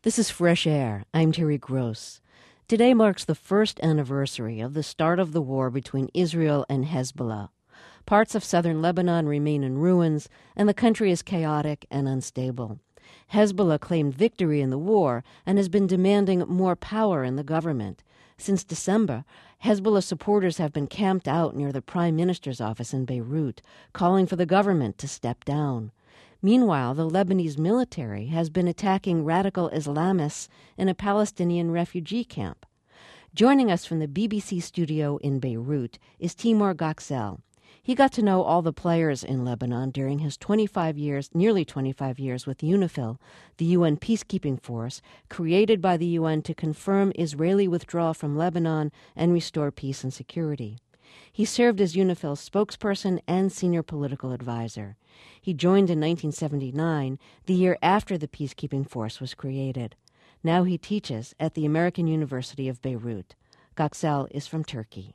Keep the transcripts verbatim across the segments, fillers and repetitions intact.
This is Fresh Air. I'm Terry Gross. Today marks the first anniversary of the start of the war between Israel and Hezbollah. Parts of southern Lebanon remain in ruins, and the country is chaotic and unstable. Hezbollah claimed victory in the war and has been demanding more power in the government. Since December, Hezbollah supporters have been camped out near the prime minister's office in Beirut, calling for the government to step down. Meanwhile, the Lebanese military has been attacking radical Islamists in a Palestinian refugee camp. Joining us from the B B C studio in Beirut is Timur Gaksel. He got to know all the players in Lebanon during his twenty-five years, nearly twenty-five years with UNIFIL, the U N peacekeeping force created by the U N to confirm Israeli withdrawal from Lebanon and restore peace and security. He served as UNIFIL's spokesperson and senior political advisor. He joined in nineteen seventy-nine, the year after the peacekeeping force was created. Now he teaches at the American University of Beirut. Gaksel is from Turkey.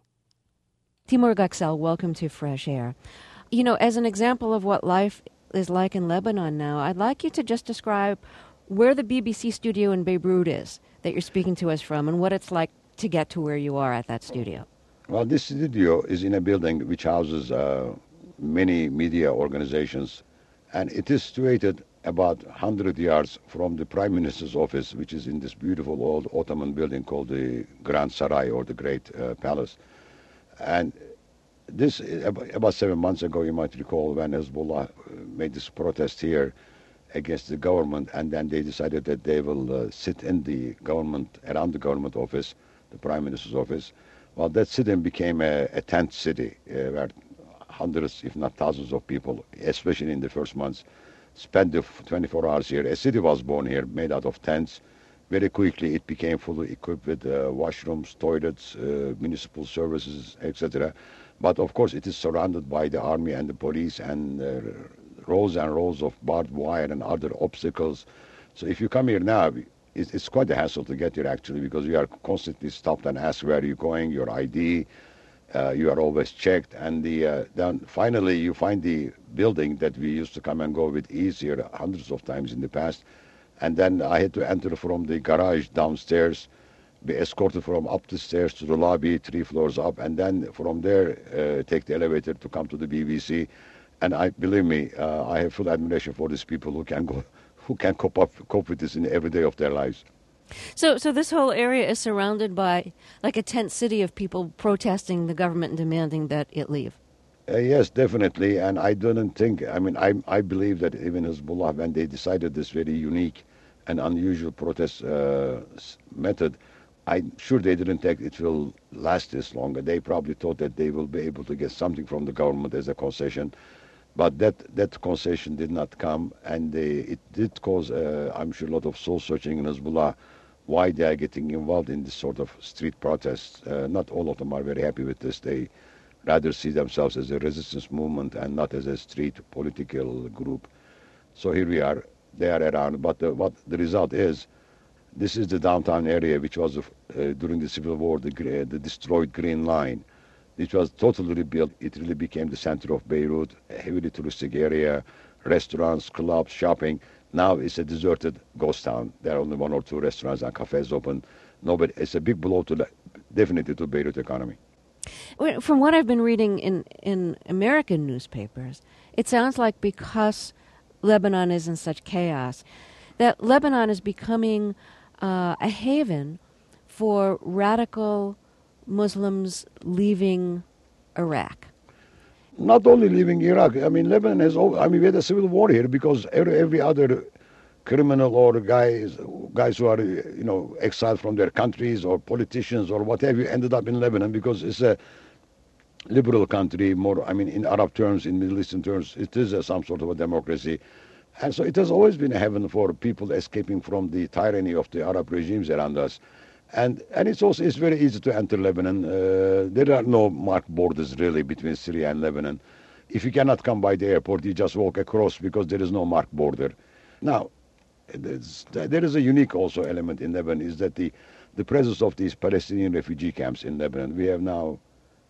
Timur Gaksel, welcome to Fresh Air. You know, as an example of what life is like in Lebanon now, I'd like you to just describe where the B B C studio in Beirut is that you're speaking to us from and what it's like to get to where you are at that studio. Well, this studio is in a building which houses uh, many media organizations, and it is situated about one hundred yards from the Prime Minister's office, which is in this beautiful old Ottoman building called the Grand Saray, or the Great uh, Palace. And this, about seven months ago, you might recall, when Hezbollah made this protest here against the government, and then they decided that they will uh, sit in the government, around the government office, the Prime Minister's office. Well, that city became a, a tent city, uh, where hundreds, if not thousands of people, especially in the first months, spent the twenty-four hours here. A city was born here, made out of tents. Very quickly, it became fully equipped with uh, washrooms, toilets, uh, municipal services, et cetera. But of course, it is surrounded by the army and the police and uh, rows and rows of barbed wire and other obstacles. So if you come here now, it's, it's quite a hassle to get here, actually, because you are constantly stopped and asked where you're going, your I D. Uh, you are always checked. And the, uh, then finally, you find the building that we used to come and go with ease here hundreds of times in the past. And then I had to enter from the garage downstairs, be escorted from up the stairs to the lobby, three floors up, and then from there uh, take the elevator to come to the B B C. And I believe me, uh, I have full admiration for these people who can go, who can cope up, cope with this in every day of their lives. So, so this whole area is surrounded by like a tent city of people protesting the government and demanding that it leave. Uh, yes, definitely, and I don't think, I mean, I I believe that even Hezbollah, when they decided this very unique and unusual protest uh, method, I'm sure they didn't think it will last this long. They probably thought that they will be able to get something from the government as a concession, but that, that concession did not come, and they, it did cause, uh, I'm sure, a lot of soul-searching in Hezbollah, why they are getting involved in this sort of street protests. Uh, not all of them are very happy with this. They rather see themselves as a resistance movement and not as a street political group. So here we are, they are around, but the, what the result is, this is the downtown area, which was uh, during the Civil War, the, the destroyed Green Line. It was totally rebuilt. It really became the center of Beirut, a heavily touristic area, restaurants, clubs, shopping. Now it's a deserted ghost town. There are only one or two restaurants and cafes open. Nobody, it's a big blow to the, definitely to Beirut economy. From what I've been reading in, in American newspapers, it sounds like because Lebanon is in such chaos, that Lebanon is becoming uh, a haven for radical Muslims leaving Iraq. Not only leaving Iraq. I mean, Lebanon has, I mean, we had a civil war here because every, every other criminal or guys guys who are, you know, exiled from their countries or politicians or whatever ended up in Lebanon because it's a liberal country, more, I mean, in Arab terms, in Middle Eastern terms, it is a, some sort of a democracy. And so it has always been a heaven for people escaping from the tyranny of the Arab regimes around us. And and it's also it's very easy to enter Lebanon. Uh, there are no marked borders really between Syria and Lebanon. If you cannot come by the airport, you just walk across because there is no marked border. Now, there is a unique also element in Lebanon is that the, the presence of these Palestinian refugee camps in Lebanon. We have now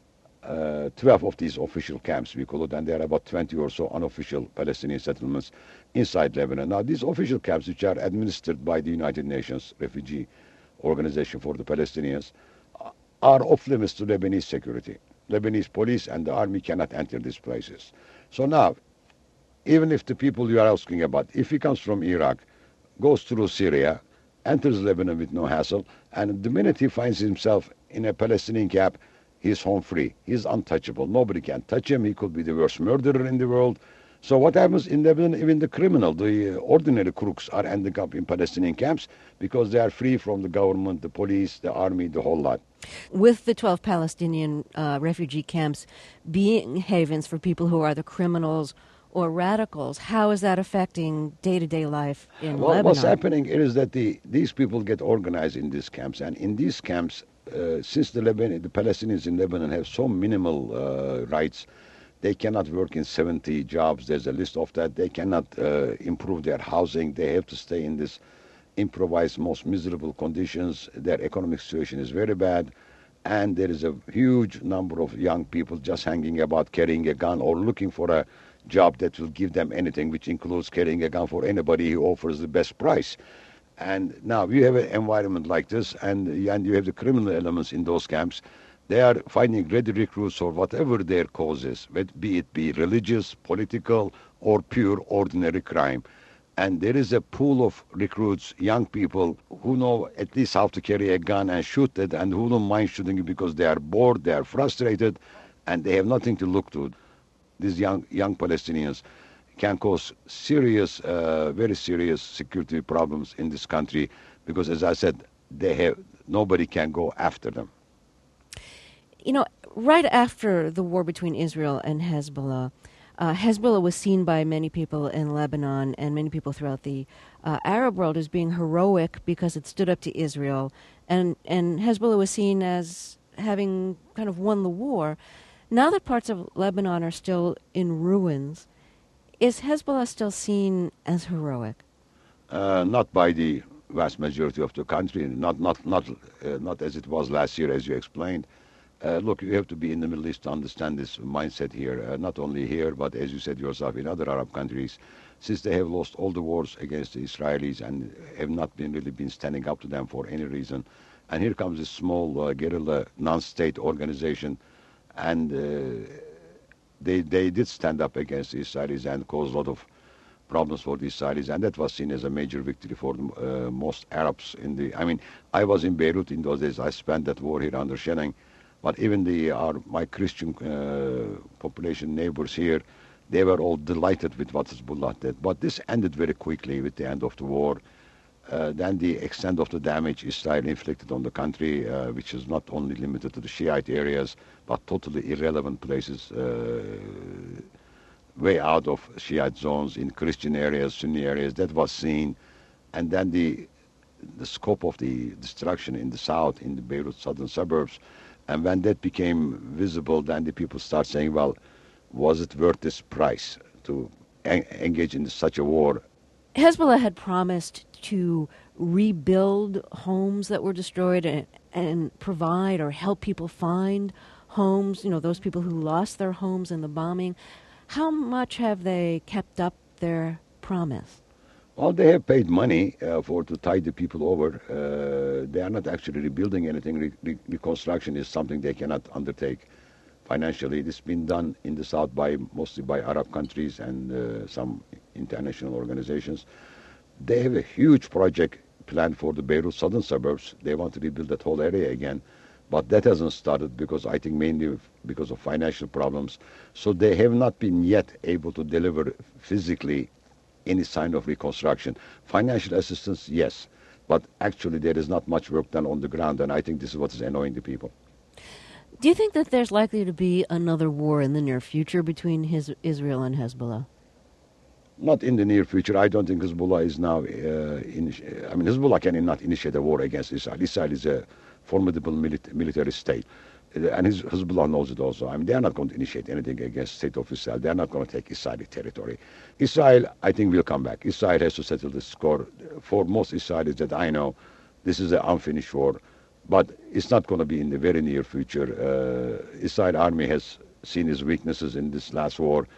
uh, twelve of these official camps, we call it, and there are about twenty or so unofficial Palestinian settlements inside Lebanon. Now, these official camps, which are administered by the United Nations Refugee Organization for the Palestinians, are off limits to Lebanese security. Lebanese police and the army cannot enter these places. So now, even if the people you are asking about, if he comes from Iraq, goes through Syria, enters Lebanon with no hassle, and the minute he finds himself in a Palestinian camp, he's home free. He's untouchable. Nobody can touch him. He could be the worst murderer in the world. So what happens in Lebanon, even the criminal, the ordinary crooks are ending up in Palestinian camps because they are free from the government, the police, the army, the whole lot. With the twelve Palestinian uh, refugee camps being havens for people who are the criminals or radicals, how is that affecting day-to-day life in well, Lebanon? What's happening is that the, these people get organized in these camps, and in these camps, uh, since the, Lebanon, the Palestinians in Lebanon have so minimal uh, rights, they cannot work in seventy jobs. There's a list of that. They cannot uh, improve their housing. They have to stay in this improvised, most miserable conditions. Their economic situation is very bad. And there is a huge number of young people just hanging about, carrying a gun or looking for a job that will give them anything, which includes carrying a gun for anybody who offers the best price. And now you have an environment like this, and, and you have the criminal elements in those camps. They are finding ready recruits for whatever their cause is, be it be religious, political, or pure ordinary crime. And there is a pool of recruits, young people, who know at least how to carry a gun and shoot it, and who don't mind shooting it because they are bored, they are frustrated, and they have nothing to look to. These young young Palestinians can cause serious, uh, very serious security problems in this country because, as I said, they have nobody can go after them. You know, right after the war between Israel and Hezbollah, uh, Hezbollah was seen by many people in Lebanon and many people throughout the uh, Arab world as being heroic because it stood up to Israel, and, and Hezbollah was seen as having kind of won the war. Now that parts of Lebanon are still in ruins, is Hezbollah still seen as heroic? Uh, not by the vast majority of the country, not not not uh, not as it was last year, as you explained. Uh, look, you have to be in the Middle East to understand this mindset here, uh, not only here, but as you said yourself, in other Arab countries, since they have lost all the wars against the Israelis and have not been really been standing up to them for any reason. And here comes this small uh, guerrilla non-state organization, and uh, they they did stand up against the Israelis and caused a lot of problems for the Israelis, and that was seen as a major victory for uh, most Arabs in the. I mean, I was in Beirut in those days. I spent that war here under Shenning. But even the our, my Christian uh, population neighbors here, they were all delighted with what Hezbollah did. But this ended very quickly with the end of the war. Uh, then the extent of the damage Israel inflicted on the country, uh, which is not only limited to the Shiite areas, but totally irrelevant places, uh, way out of Shiite zones in Christian areas, Sunni areas, that was seen. And then the the scope of the destruction in the south, in the Beirut southern suburbs. And when that became visible, then the people start saying, well, was it worth this price to en- engage in such a war? Hezbollah had promised to rebuild homes that were destroyed and, and provide or help people find homes, you know, those people who lost their homes in the bombing. How much have they kept up their promise? Well, they have paid money uh, for to tide the people over. Uh, they are not actually rebuilding anything. Re- re- reconstruction is something they cannot undertake financially. It's been done in the south by mostly by Arab countries and uh, some international organizations. They have a huge project planned for the Beirut southern suburbs. They want to rebuild that whole area again. But that hasn't started because I think mainly because of financial problems. So they have not been yet able to deliver physically any sign of reconstruction. Financial assistance, yes, but actually there is not much work done on the ground, and I think this is what is annoying the people. Do you think that there's likely to be another war in the near future between his, Israel and Hezbollah? Not in the near future. I don't think Hezbollah is now, uh, in, I mean, Hezbollah cannot initiate a war against Israel. Israel is a formidable milit- military state. And Hezbollah knows it also. I mean, they are not going to initiate anything against the state of Israel. They are not going to take Israeli territory. Israel, I think, will come back. Israel has to settle the score. For most Israelis that I know, this is an unfinished war. but it's not going to be in the very near future. Uh, Israel army has seen its weaknesses in this last war.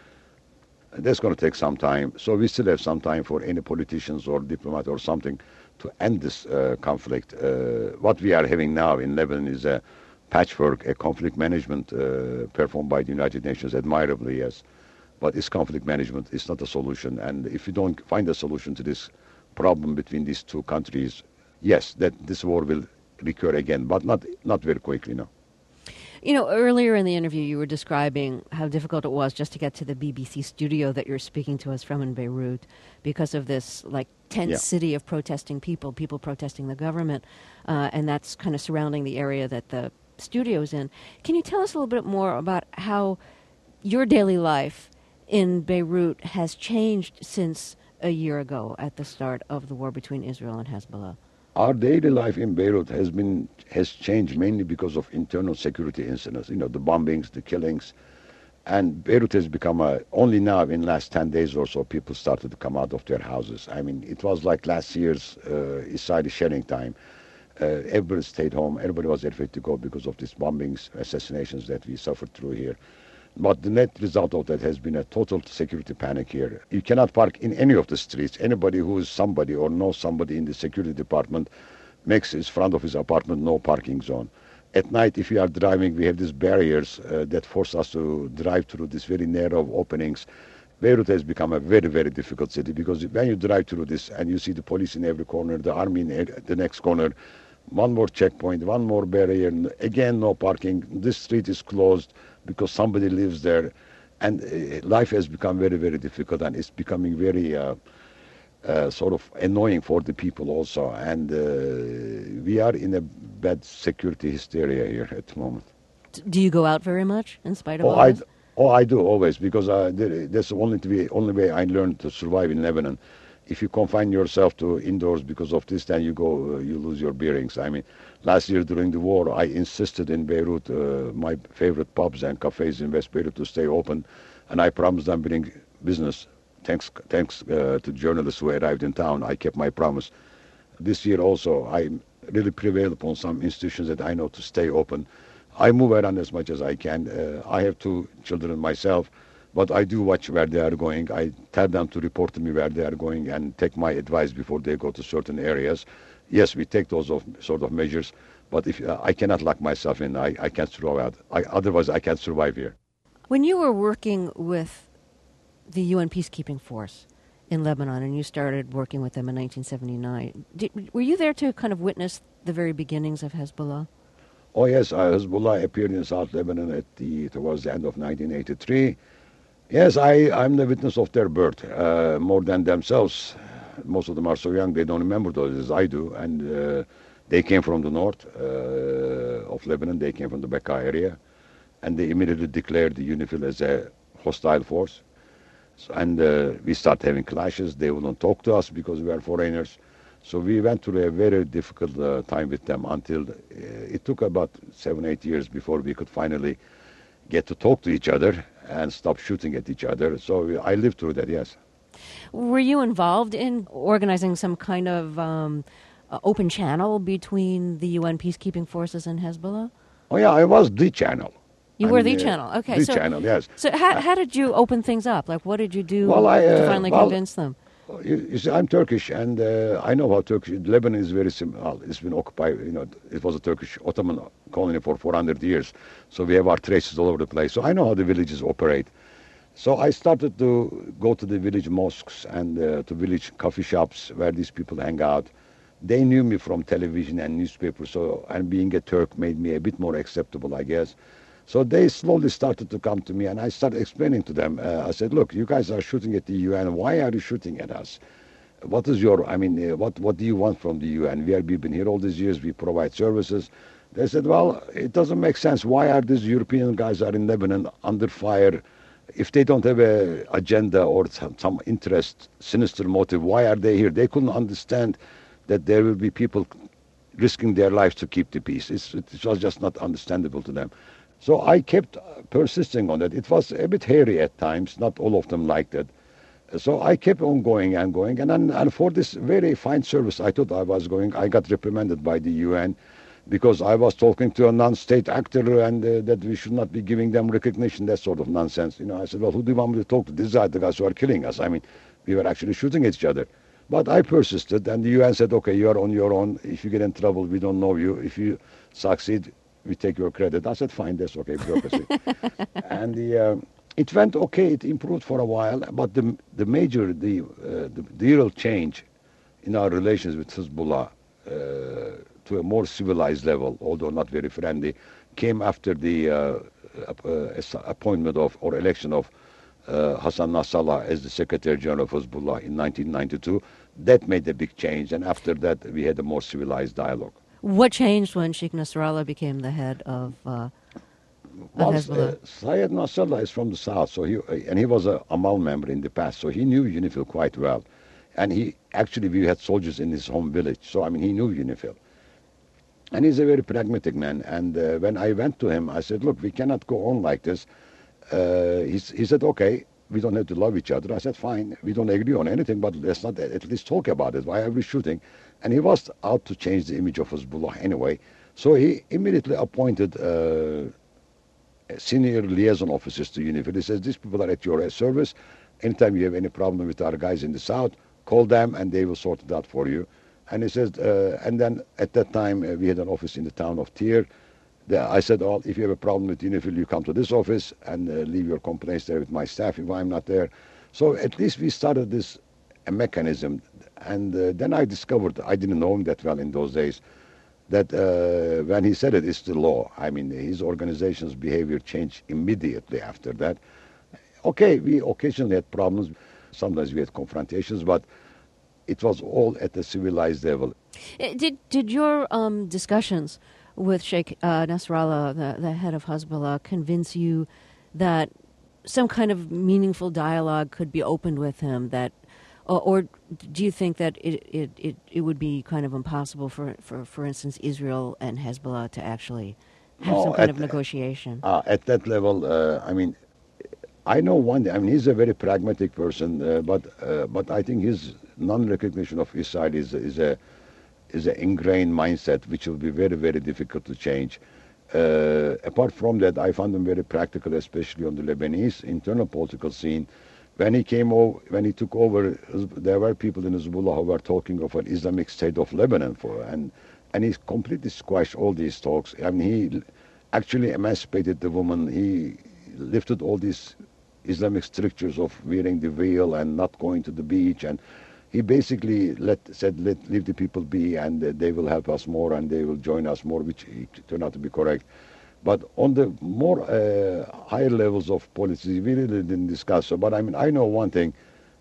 That's going to take some time. So we still have some time for any politicians or diplomat or something to end this uh, conflict. Uh, what we are having now in Lebanon is a patchwork, a conflict management uh, performed by the United Nations admirably, yes. But it's conflict management. It's not a solution. And if you don't find a solution to this problem between these two countries, yes, that this war will recur again, but not not very quickly, no. You know, earlier in the interview, you were describing how difficult it was just to get to the B B C studio that you're speaking to us from in Beirut because of this, like, tense Yeah. city of protesting people, people protesting the government, uh, and that's kind of surrounding the area that the studio's in. Can you tell us a little bit more about how your daily life in Beirut has changed since a year ago at the start of the war between Israel and Hezbollah? Our daily life in Beirut has been has changed mainly because of internal security incidents. You know, the bombings, the killings, and Beirut has become a, only now in last ten days or so people started to come out of their houses. I mean, it was like last year's uh, Israeli sharing time. Uh, everybody stayed home. Everybody was afraid to go because of these bombings, assassinations that we suffered through here. But the net result of that has been a total security panic here. You cannot park in any of the streets. Anybody who is somebody or knows somebody in the security department makes his front of his apartment no parking zone. At night, if you are driving, we have these barriers uh, that force us to drive through these very narrow openings. Beirut has become a very, very difficult city because when you drive through this and you see the police in every corner, the army in the next corner, one more checkpoint, one more barrier, again no parking, this street is closed because somebody lives there, and uh, life has become very, very difficult, and it's becoming very uh, uh, sort of annoying for the people also, and uh, we are in a bad security hysteria here at the moment. Do you go out very much in spite of Oh, all I, this? oh, I do always, because uh, there- that's the only, to be, only way I learned to survive in Lebanon. If you confine yourself to indoors because of this, then you go, uh, you lose your bearings. I mean, last year during the war, I insisted in Beirut, uh, my favorite pubs and cafes in West Beirut to stay open, and I promised them bring business. Thanks, thanks uh, to journalists who arrived in town, I kept my promise. This year also, I really prevailed upon some institutions that I know to stay open. I move around as much as I can. Uh, I have two children myself, but I do watch where they are going. I tell them to report to me where they are going and take my advice before they go to certain areas. Yes, we take those of, sort of measures, but if uh, I cannot lock myself in, I, I can't survive. I, otherwise, I can't survive here. When you were working with the U N peacekeeping force in Lebanon, and you started working with them in nineteen seventy-nine, did, were you there to kind of witness the very beginnings of Hezbollah? Oh yes, uh, Hezbollah appeared in South Lebanon at the towards the end of nineteen eighty-three. Yes, I, I'm the witness of their birth, uh, more than themselves. Most of them are so young, they don't remember those as I do. And uh, they came from the north uh, of Lebanon, they came from the Bekaa area. And they immediately declared the UNIFIL as a hostile force. So, and uh, we started having clashes. They wouldn't talk to us because we are foreigners. So we went through a very difficult uh, time with them until uh, it took about seven, eight years before we could finally get to talk to each other and stop shooting at each other. So I lived through that, yes. Were you involved in organizing some kind of um, uh, open channel between the U N peacekeeping forces and Hezbollah? Oh yeah, I was the channel. You I were mean, the uh, channel, okay. The so, channel, yes. So how, how did you open things up? Like, what did you do Well, I, to uh, finally well, convince them? You, you see, I'm Turkish, and uh, I know how Turkish. Lebanon is very similar. Well, it's been occupied. You know, it was a Turkish Ottoman colony for four hundred years, so we have our traces all over the place. So I know how the villages operate. So I started to go to the village mosques and uh, to village coffee shops where these people hang out. They knew me from television and newspapers, so and being a Turk made me a bit more acceptable, I guess. So they slowly started to come to me, and I started explaining to them. Uh, I said, look, you guys are shooting at the U N. Why are you shooting at us? What is your, I mean, uh, what, what do you want from the U N? We have been here all these years. We provide services. They said, well, it doesn't make sense. Why are these European guys are in Lebanon under fire? If they don't have an agenda or some, some interest, sinister motive, why are they here? They couldn't understand that there will be people risking their lives to keep the peace. It's, it was just not understandable to them. So I kept persisting on that. It was a bit hairy at times. Not all of them liked it. So I kept on going and going. And, then, and for this very fine service I thought I was going, I got reprimanded by the U N. because I was talking to a non-state actor and uh, that we should not be giving them recognition, that sort of nonsense. You know, I said, well, who do you want me to talk to? These are the guys who are killing us. I mean, we were actually shooting at each other. But I persisted, and the U N said, okay, you are on your own. If you get in trouble, we don't know you. If you succeed, we take your credit. I said, fine, that's okay, bureaucracy. And the, uh, it went okay, it improved for a while, but the, the major, the, uh, the, the real change in our relations with Hezbollah uh, to a more civilized level, although not very friendly, came after the uh, uh, appointment of, or election of Uh, Hassan Nasrallah as the Secretary General of Hezbollah in nineteen ninety-two. That made a big change, and after that we had a more civilized dialogue. What changed when Sheikh Nasrallah became the head of, uh, well, of Hezbollah? Uh, Syed Nasrallah is from the south, so he and he was a Amal member in the past, so he knew UNIFIL quite well, and he actually we had soldiers in his home village, so I mean he knew UNIFIL. And he's a very pragmatic man. And uh, when I went to him, I said, look, we cannot go on like this. Uh, he, he said, okay, we don't have to love each other. I said, fine, we don't agree on anything, but let's not at least talk about it. Why are we shooting? And he was out to change the image of Hezbollah anyway. So he immediately appointed uh, senior liaison officers to UNIFIL. He says, these people are at your service. Anytime you have any problem with our guys in the south, call them and they will sort it out for you. And he says, uh, and then at that time uh, we had an office in the town of Tyre. I said, oh, if you have a problem with UNIFIL, you come to this office and uh, leave your complaints there with my staff if I'm not there. So at least we started this a mechanism. And uh, then I discovered, I didn't know him that well in those days, that uh, when he said it, it's the law. I mean, his organization's behavior changed immediately after that. Okay, we occasionally had problems. Sometimes we had confrontations, but it was all at a civilized level. Did, did your um, discussions with Sheikh uh, Nasrallah, the, the head of Hezbollah, convince you that some kind of meaningful dialogue could be opened with him? That, or, or do you think that it, it, it, it would be kind of impossible for, for, for instance, Israel and Hezbollah to actually have no, some kind at, of negotiation? Uh, at that level, uh, I mean, I know one thing. I mean, he's a very pragmatic person, uh, but uh, but I think his non-recognition of Israel is is a is an ingrained mindset which will be very, very difficult to change. Uh, apart from that, I found him very practical, especially on the Lebanese internal political scene. When he came over, when he took over, there were people in Hezbollah who were talking of an Islamic State of Lebanon, for and and he completely squashed all these talks. I mean, he actually emancipated the woman. He lifted all these Islamic strictures of wearing the veil and not going to the beach, and he basically let, said, let, leave the people be, and uh, they will help us more, and they will join us more, which turned out to be correct. But on the more uh, higher levels of policy, we really didn't discuss. So, but I mean, I know one thing.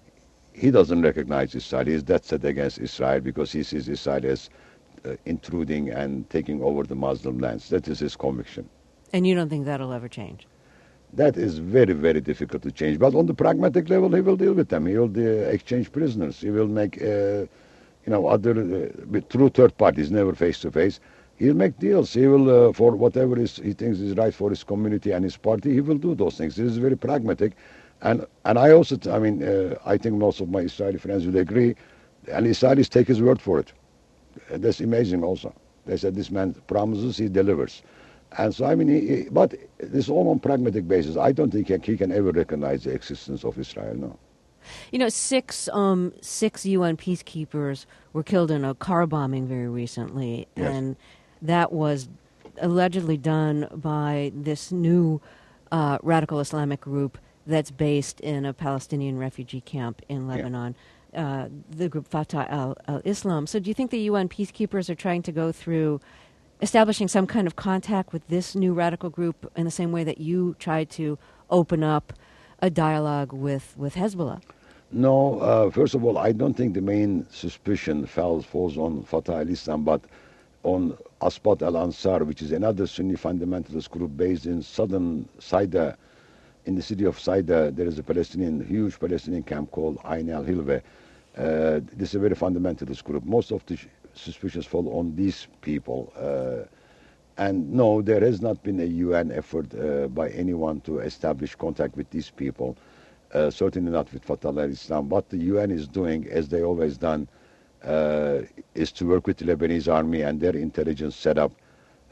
He doesn't recognize Israel. He's dead set against Israel because he sees Israel as uh, intruding and taking over the Muslim lands. That is his conviction. And you don't think that'll ever change? That is very, very difficult to change. But on the pragmatic level, he will deal with them. He will uh, exchange prisoners. He will make, uh, you know, other, uh, through third parties, never face-to-face. He'll make deals. He will, uh, for whatever is, he thinks is right for his community and his party, he will do those things. He is very pragmatic. And and I also, I mean, uh, I think most of my Israeli friends will agree, and Israelis take his word for it. Uh, that's amazing also. They said, this man promises, he delivers. And so, I mean, he, he, but this is all on pragmatic basis. I don't think he can ever recognize the existence of Israel, no. You know, six um, six U N peacekeepers were killed in a car bombing very recently, Yes. and that was allegedly done by this new uh, radical Islamic group that's based in a Palestinian refugee camp in Lebanon, yeah. uh, the group Fatah al-Islam. So do you think the U N peacekeepers are trying to go through establishing some kind of contact with this new radical group in the same way that you tried to open up a dialogue with, with Hezbollah? No, uh, first of all, I don't think the main suspicion falls, falls on Fatah al-Islam, but on Asbat al-Ansar, which is another Sunni fundamentalist group based in southern Saida. In the city of Saida, there is a Palestinian, huge Palestinian camp called Ain al-Hilwa. Uh, this is a very fundamentalist group. Most of the sh- suspicions fall on these people. Uh, and no, there has not been a U N effort uh, by anyone to establish contact with these people. Uh, certainly not with Fatah al-Islam. What the U N is doing, as they always done, uh, is to work with the Lebanese army and their intelligence setup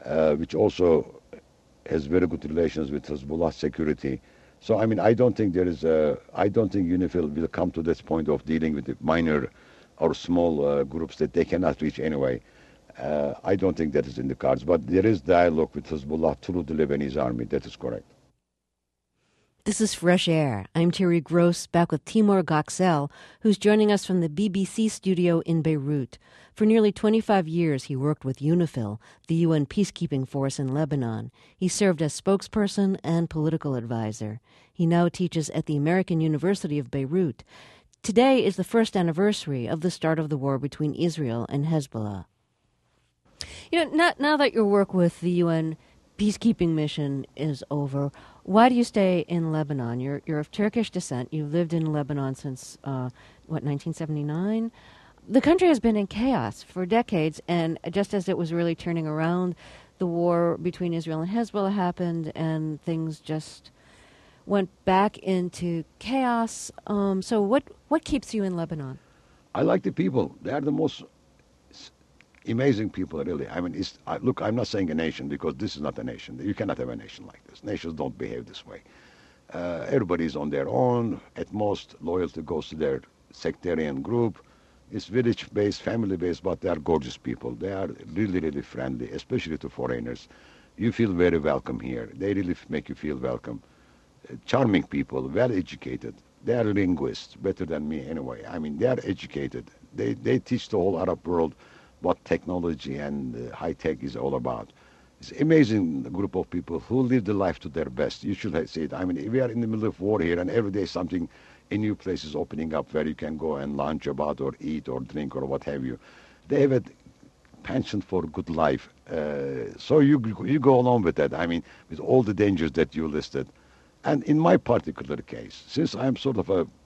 uh, which also has very good relations with Hezbollah security. So, I mean, I don't think there is a, I don't think UNIFIL will come to this point of dealing with the minor or small uh, groups that they cannot reach anyway. Uh, I don't think that is in the cards, but there is dialogue with Hezbollah through the Lebanese army. That is correct. This is Fresh Air. I'm Terry Gross, back with Timur Göksel, who's joining us from the B B C studio in Beirut. For nearly twenty-five years, he worked with UNIFIL, the U N peacekeeping force in Lebanon. He served as spokesperson and political advisor. He now teaches at the American University of Beirut. Today is the first anniversary of the start of the war between Israel and Hezbollah. You know, now, now that your work with the U N peacekeeping mission is over, why do you stay in Lebanon? You're you're of Turkish descent. You've lived in Lebanon since, uh, what, nineteen seventy-nine? The country has been in chaos for decades, and just as it was really turning around, the war between Israel and Hezbollah happened, and things just went back into chaos. Um, so what, what keeps you in Lebanon? I like the people. They are the most amazing people, really. I mean, it's, I, look, I'm not saying a nation, because this is not a nation. You cannot have a nation like this. Nations don't behave this way. Uh, everybody is on their own. At most, loyalty goes to their sectarian group. It's village-based, family-based, but they are gorgeous people. They are really, really friendly, especially to foreigners. You feel very welcome here. They really make you feel welcome. Uh, charming people, well-educated. They are linguists, better than me anyway. I mean, they are educated. They, they teach the whole Arab world what technology and uh, high-tech is all about. It's an amazing group of people who live the life to their best. You should see it. I mean, we are in the middle of war here, and every day something, a new place is opening up where you can go and lounge about or eat or drink or what have you. They have a penchant for good life. Uh, so you, you go along with that, I mean, with all the dangers that you listed. And in my particular case, since I'm sort of a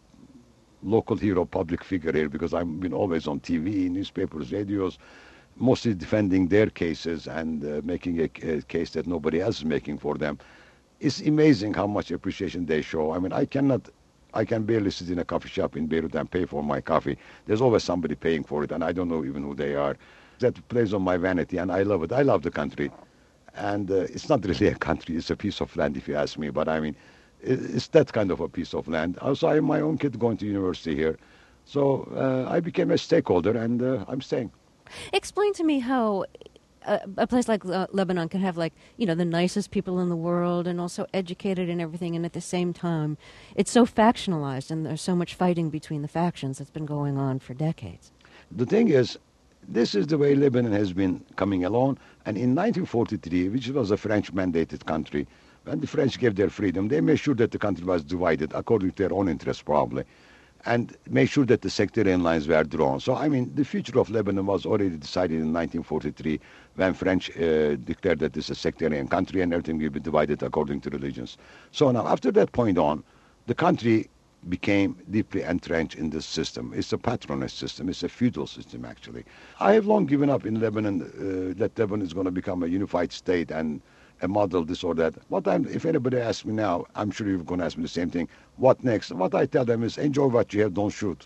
local hero, public figure here, because I've been always on T V, newspapers, radios, mostly defending their cases and uh, making a, a case that nobody else is making for them. It's amazing how much appreciation they show. I mean, I cannot, I can barely sit in a coffee shop in Beirut and pay for my coffee. There's always somebody paying for it, and I don't know even who they are. That plays on my vanity, and I love it. I love the country. And uh, it's not really a country, it's a piece of land, if you ask me, but I mean, it's that kind of a piece of land. Also, I have my own kid going to university here. So uh, I became a stakeholder, and uh, I'm staying. Explain to me how a, a place like uh, Lebanon can have, like, you know, the nicest people in the world and also educated and everything, and at the same time, it's so factionalized, and there's so much fighting between the factions that's been going on for decades. The thing is, this is the way Lebanon has been coming along, and in nineteen forty-three, which was a French-mandated country, when the French gave their freedom, they made sure that the country was divided according to their own interests, probably, and made sure that the sectarian lines were drawn. So, I mean, the future of Lebanon was already decided in nineteen forty-three when French uh, declared that this is a sectarian country and everything will be divided according to religions. So now, after that point on, the country became deeply entrenched in this system. It's a patronage system. It's a feudal system, actually. I have long given up in Lebanon uh, that Lebanon is going to become a unified state and a model, this or that. What I'm, if anybody asks me now, I'm sure you're going to ask me the same thing. What next? What I tell them is, enjoy what you have, don't shoot.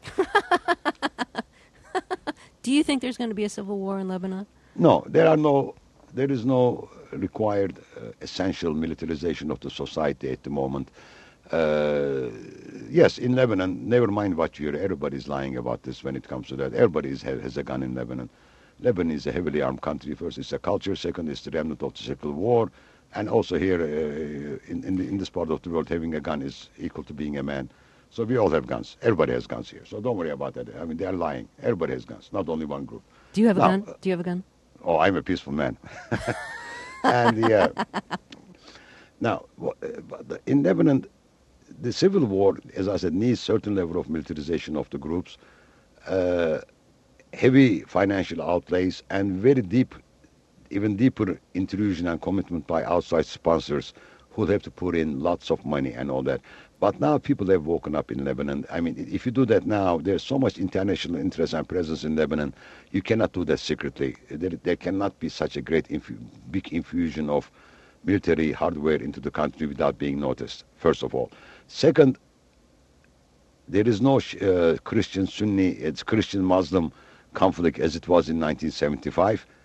Do you think there's going to be a civil war in Lebanon? No, there are no, there is no required uh, essential militarization of the society at the moment. Uh, yes, in Lebanon, never mind what you hear, everybody's lying about this when it comes to that. Everybody is, has a gun in Lebanon. Lebanon is a heavily armed country. First, it's a culture. Second, it's the remnant of the Civil War. And also here, uh, in, in, the, in this part of the world, having a gun is equal to being a man. So we all have guns. Everybody has guns here. So don't worry about that. I mean, they are lying. Everybody has guns, not only one group. Do you have a now, gun? Do you have a gun? Oh, I'm a peaceful man. and yeah. Now, in Lebanon, the Civil War, as I said, needs certain level of militarization of the groups. Uh, heavy financial outlays and very deep, even deeper intrusion and commitment by outside sponsors who have to put in lots of money and all that. But now people have woken up in Lebanon. I mean, if you do that now, there's so much international interest and presence in Lebanon, you cannot do that secretly. There, there cannot be such a great, infu big infusion of military hardware into the country without being noticed, first of all. Second, there is no uh, Christian Sunni, it's Christian Muslim conflict as it was in nineteen seventy-five.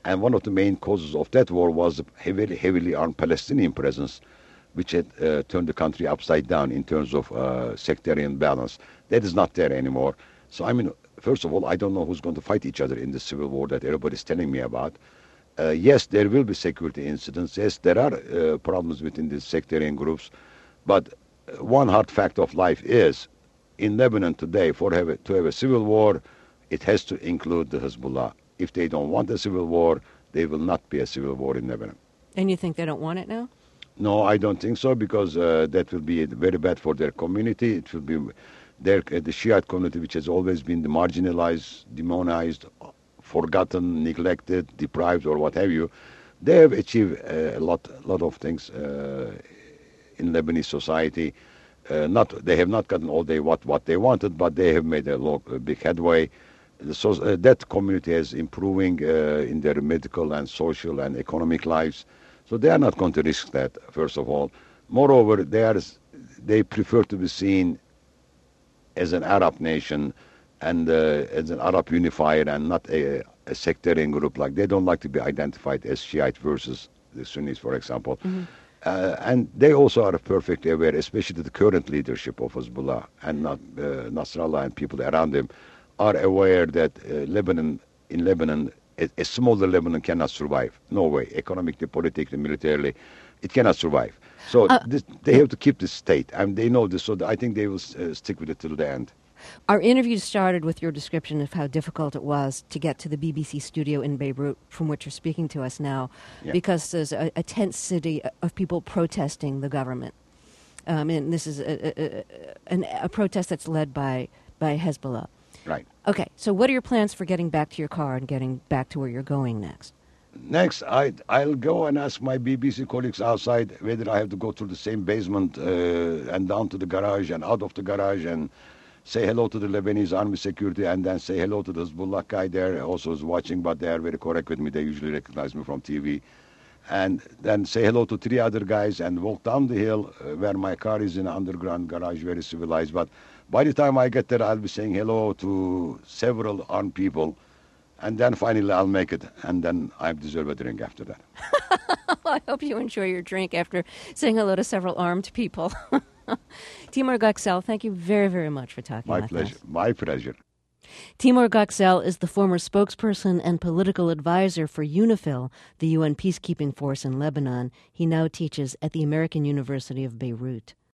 And one of the main causes of that war was the heavily, heavily armed Palestinian presence, which had uh, turned the country upside down in terms of uh, sectarian balance. That is not there anymore. So, I mean, first of all, I don't know who's going to fight each other in the civil war that everybody's telling me about. Uh, yes, there will be security incidents. Yes, there are uh, problems within the sectarian groups. But one hard fact of life is, in Lebanon today, for have a, to have a civil war, it has to include the Hezbollah. If they don't want a civil war, there will not be a civil war in Lebanon. And you think they don't want it now? No, I don't think so, because uh, that will be very bad for their community. It will be their, uh, the Shiite community, which has always been marginalized, demonized, forgotten, neglected, deprived, or what have you. They have achieved uh, a lot, lot of things uh, in Lebanese society. Uh, not, they have not gotten all they what what they wanted, but they have made a, lo- a big headway. So uh, that community is improving uh, in their medical and social and economic lives. So they are not going to risk that, first of all. Moreover, they are they prefer to be seen as an Arab nation and uh, as an Arab unifier and not a, a sectarian group. Like, they don't like to be identified as Shiite versus the Sunnis, for example. Mm-hmm. Uh, and they also are perfectly aware, especially the current leadership of Hezbollah and not, uh, Nasrallah and people around them, are aware that uh, Lebanon, in Lebanon, a, a smaller Lebanon cannot survive. No way. Economically, politically, militarily, it cannot survive. So uh, this, they have to keep this state, and they know this. So I think they will uh, stick with it till the end. Our interview started with your description of how difficult it was to get to the B B C studio in Beirut, from which you're speaking to us now, yeah. because there's a, a tense city of people protesting the government. Um, and this is a, a, a, a protest that's led by, by Hezbollah. Right. Okay, so what are your plans for getting back to your car and getting back to where you're going next? Next, I, I'll go and ask my B B C colleagues outside whether I have to go through the same basement uh, and down to the garage and out of the garage and say hello to the Lebanese army security and then say hello to the Hezbollah guy there, also is watching, but they are very correct with me. They usually recognize me from T V. And then say hello to three other guys and walk down the hill uh, where my car is in an underground garage, very civilized. But by the time I get there, I'll be saying hello to several armed people. And then finally I'll make it, and then I deserve a drink after that. I hope you enjoy your drink after saying hello to several armed people. Timur Göksel, thank you very, very much for talking My with pleasure. us. My pleasure. Timur Göksel is the former spokesperson and political advisor for UNIFIL, the U N peacekeeping force in Lebanon. He now teaches at the American University of Beirut.